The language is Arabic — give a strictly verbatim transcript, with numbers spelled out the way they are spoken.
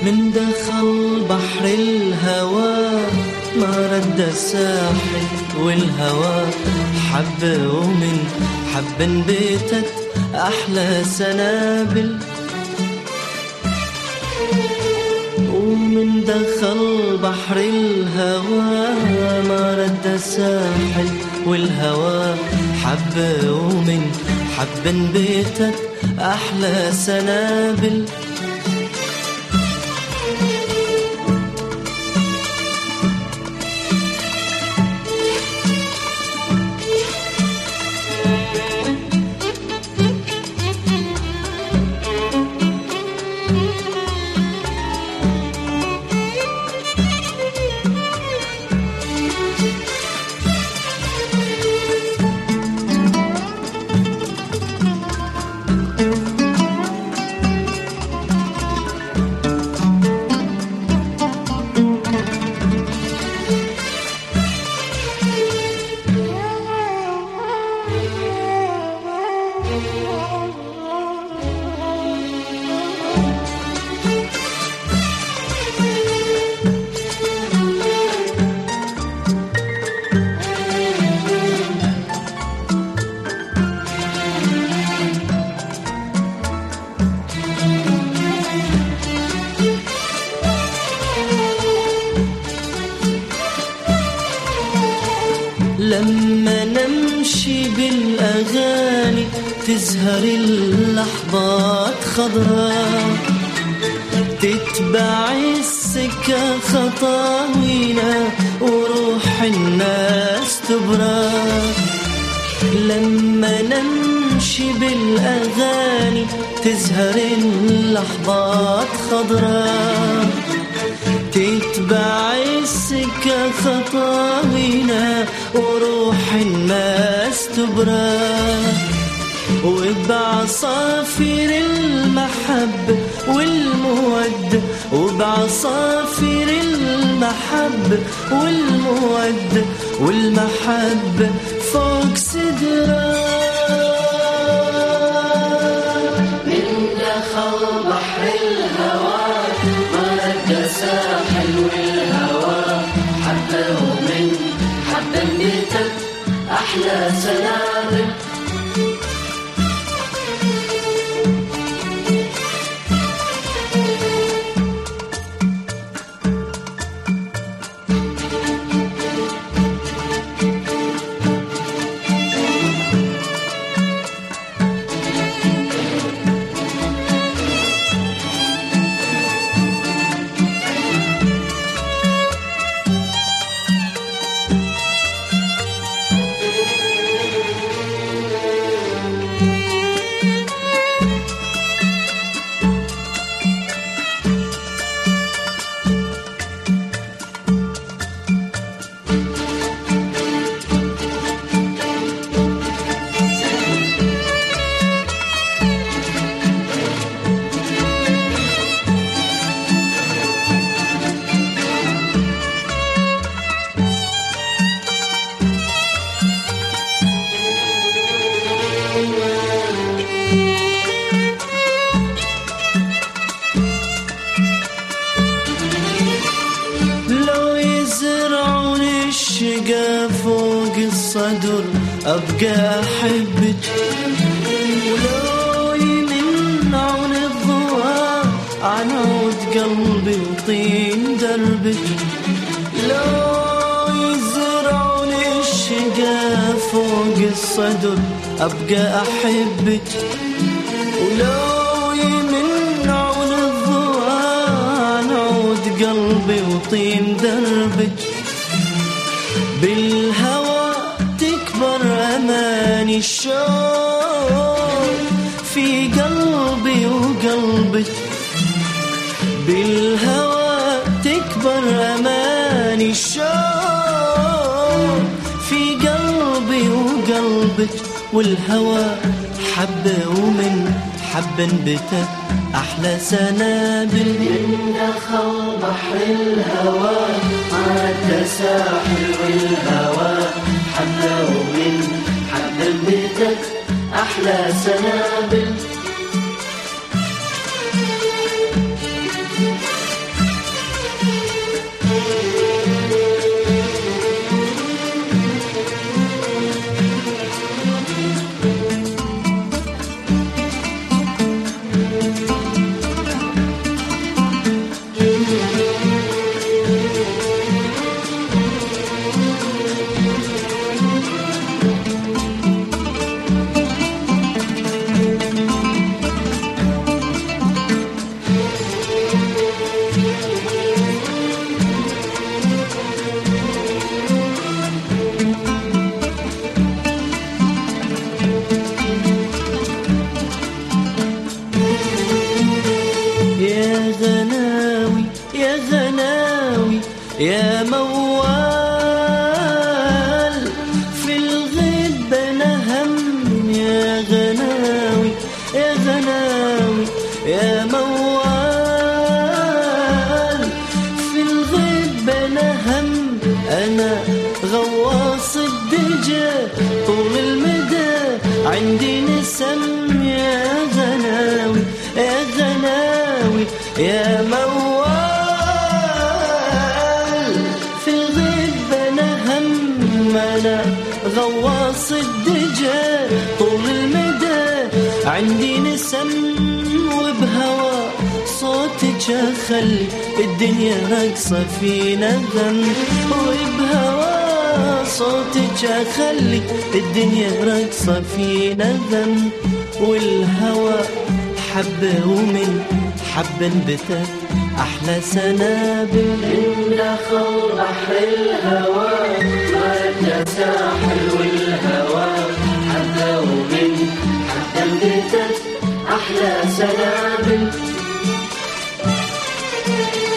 من دخل بحر الهوى ما رد الساحل والهوى حب، ومن حب انبتت أحلى سنابل. ومن دخل بحر الهوى ما رد الساحل والهوى حب، ومن حب انبتت أحلى سنابل. لما نمشي بالأغاني تزهر اللحظات خضراء، تتبع السكة خطاوينا وروح الناس تبرى. لما نمشي بالأغاني تزهر اللحظات خضراء، تتبع السكة خطاوينا وروح الناس تبرى. وبعصافير المحب والمود، وبعصافير المحب والمود والمحب فوق سدرة. من دخل بحر الهوى ما رد ساحل والهوى حب، ومن حب انبتت أحلى سنابل. فوق الصدر أبقى أحبك، ولو يمنعون الضوء عن عود قلبي وطين دربك. لو يزرعون الشقا فوق الصدر أبقى أحبك، ولو يمنعون الضوء عن عود قلبي وطين دربك. بالهوى تكبر أماني الشوق في قلبي وقلبك. بالهوى تكبر أماني الشوق في قلبي وقلبك. والهوى حب، ومن حب انبتت أحلى سنابل. من دخل بحر الهوى عاد ساحل والهوى حب، ومن حب انبتت أحلى سنابل. غناوي يا غناوي يا موال، في الغيب انا هم يا غناوي يا غناوي يا موال، في الغيب انا هم انا غواص الدجى طول المدى عندي نسم يا غناوي يا غناوي يا موال، في الغيب انا هم انا غواص الدجى طول المدى عندي نسم، وبهوى صوتك اخلي الدنيا راقصة في نغم، وبهوى صوتك اخلي الدنيا راقصة في نغم، والهوى حبة ومن حبة انبتت أحلى سنابل، من دخل بحر الهوى مرجع ساحل، والهوى حبة ومن حبة انبتت أحلى سنابل.